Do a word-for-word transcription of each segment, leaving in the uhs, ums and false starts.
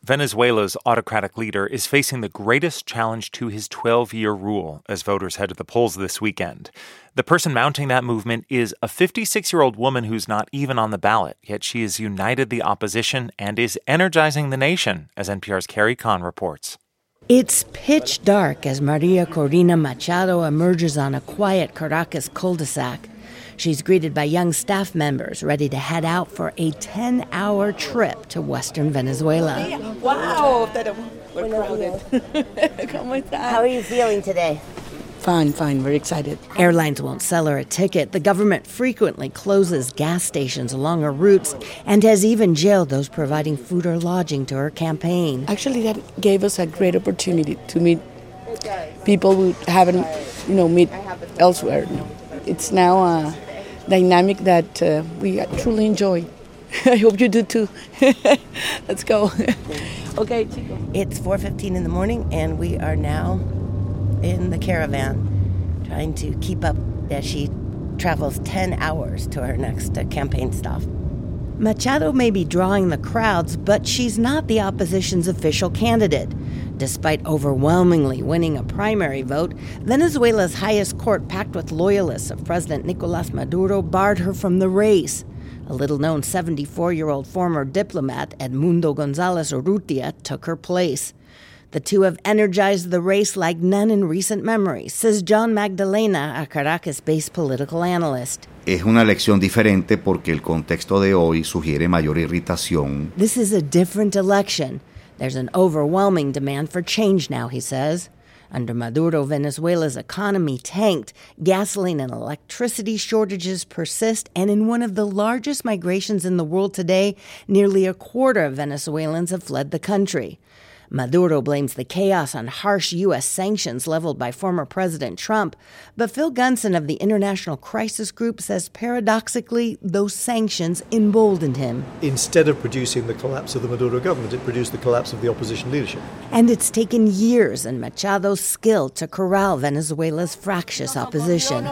Venezuela's autocratic leader is facing the greatest challenge to his twelve-year rule as voters head to the polls this weekend. The person mounting that movement is a fifty-six-year-old woman who's not even on the ballot, yet she has united the opposition and is energizing the nation, as N P R's Carrie Kahn reports. It's pitch dark as Maria Corina Machado emerges on a quiet Caracas cul-de-sac. She's greeted by young staff members ready to head out for a ten-hour trip to western Venezuela. Wow, we're crowded. How are you feeling today? Fine, fine, very excited. Airlines won't sell her a ticket. The government frequently closes gas stations along her routes and has even jailed those providing food or lodging to her campaign. Actually, that gave us a great opportunity to meet people we haven't, you know, meet elsewhere. It's now a dynamic that uh, we truly enjoy. I hope you do too. Let's go. Okay. It's four fifteen in the morning, and we are now in the caravan, trying to keep up as she travels ten hours to her next uh, campaign stop. Machado may be drawing the crowds, but she's not the opposition's official candidate. Despite overwhelmingly winning a primary vote, Venezuela's highest court, packed with loyalists of President Nicolás Maduro, barred her from the race. A little-known seventy-four-year-old former diplomat, Edmundo González Urrutia, took her place. The two have energized the race like none in recent memory, says John Magdalena, a Caracas-based political analyst. Es una elección diferente porque el contexto de hoy sugiere mayor irritación. This is a different election. There's an overwhelming demand for change now, he says. Under Maduro, Venezuela's economy tanked. Gasoline and electricity shortages persist, and in one of the largest migrations in the world today, nearly a quarter of Venezuelans have fled the country. Maduro blames the chaos on harsh U S sanctions leveled by former President Trump, but Phil Gunson of the International Crisis Group says paradoxically those sanctions emboldened him. Instead of producing the collapse of the Maduro government, it produced the collapse of the opposition leadership. And it's taken years and Machado's skill to corral Venezuela's fractious opposition.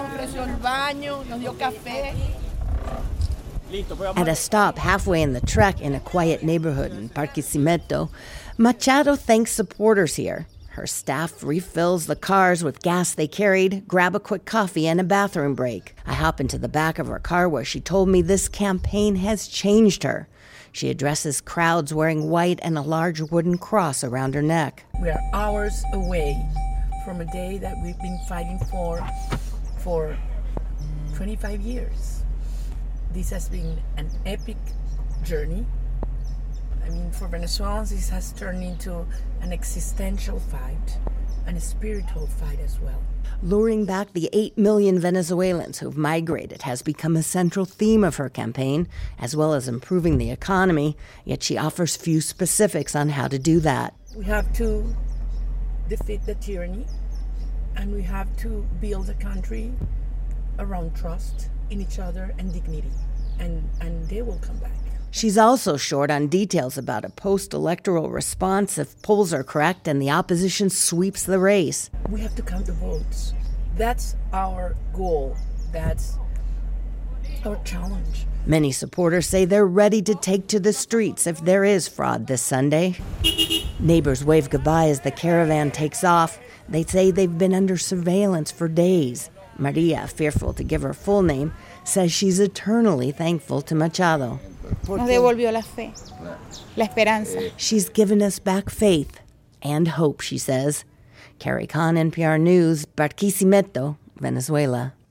At a stop halfway in the trek in a quiet neighborhood in Barquisimeto, Machado thanks supporters here. Her staff refills the cars with gas they carried, grab a quick coffee and a bathroom break. I hop into the back of her car where she told me this campaign has changed her. She addresses crowds wearing white and a large wooden cross around her neck. We are hours away from a day that we've been fighting for for twenty-five years. This has been an epic journey. I mean, for Venezuelans, this has turned into an existential fight and a spiritual fight as well. Luring back the eight million Venezuelans who've migrated has become a central theme of her campaign, as well as improving the economy, yet she offers few specifics on how to do that. We have to defeat the tyranny, and we have to build a country around trust in each other and dignity, and, and they will come back. She's also short on details about a post-electoral response if polls are correct and the opposition sweeps the race. We have to count the votes. That's our goal. That's our challenge. Many supporters say they're ready to take to the streets if there is fraud this Sunday. Neighbors wave goodbye as the caravan takes off. They say they've been under surveillance for days. Maria, fearful to give her full name, says she's eternally thankful to Machado. Nos devolvió la fe, la esperanza. She's given us back faith and hope, she says. Carrie Kahn, N P R News, Barquisimeto, Venezuela.